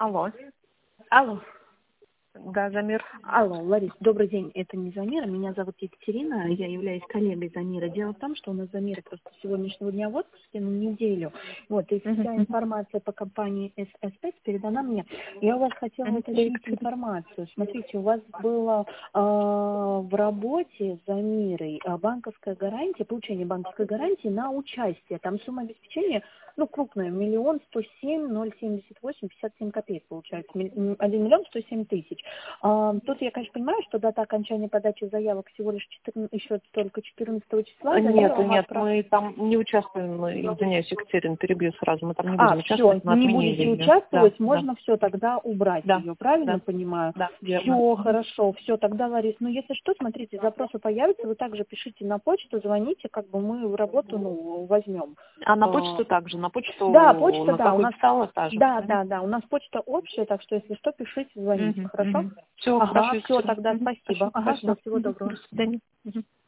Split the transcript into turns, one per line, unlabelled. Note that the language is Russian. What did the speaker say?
Алло.
Алло.
Да, Замир.
Алло, Ларис, добрый день. Это не Замира, меня зовут Екатерина, я являюсь коллегой Замира. Дело в том, что у нас Замира просто с сегодняшнего дня в отпуске на неделю. Вот, и вся информация по компании ССС передана мне. Я у вас хотела уточнить информацию. Смотрите, у вас было в работе с Замирой банковская гарантия, получение банковской гарантии на участие. Там сумма обеспечения, крупная, 1 107 078 57 копеек получается, 1 107 000. Тут я, конечно, понимаю, что дата окончания подачи заявок всего лишь еще только 14 числа.
Нет, мы там не участвуем, извиняюсь, Екатерина, перебью сразу, мы там не будем участвовать.
Все, не будете участвовать, можно все тогда убрать
Да,
ее, правильно
да,
понимаю?
да, верно.
Все, хорошо, все, тогда, Ларис, если что, смотрите, запросы появятся, вы также пишите на почту, звоните, мы в работу, возьмем.
А на почту также, на почту,
да, почта,
на
да, у
какой
нас,
писала, та же?
да, у нас почта общая, так что, если что, пишите, звоните, хорошо?
Все, хорошо,
Все,
Екатерина.
тогда спасибо.
Хорошо,
Все,
спасибо.
всего доброго.
До свидания.